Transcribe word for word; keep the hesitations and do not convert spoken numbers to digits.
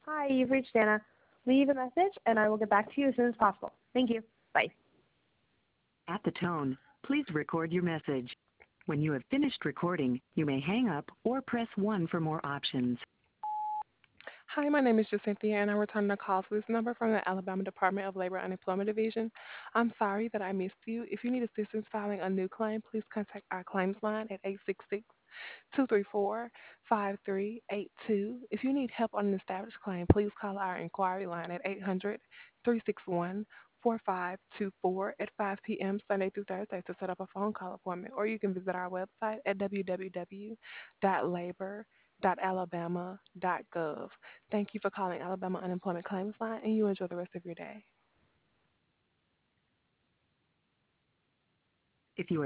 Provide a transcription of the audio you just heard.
Hi, you've reached Anna. Leave a message, and I will get back to you as soon as possible. Thank you. Bye. At the tone, please record your message. When you have finished recording, you may hang up or press one for more options. Hi, my name is Cynthia, and I'm returning a call to this number from the Alabama Department of Labor and Unemployment Division. I'm sorry that I missed you. If you need assistance filing a new claim, please contact our claims line at eight six six, two three four, five three eight two. If you need help on an established claim, please call our inquiry line at eight hundred, three six one, four five two four at five p m Sunday through Thursday to set up a phone call appointment, or you can visit our website at w w w dot labor dot alabama dot gov. Thank you for calling Alabama Unemployment Claims Line, and you enjoy the rest of your day. If you are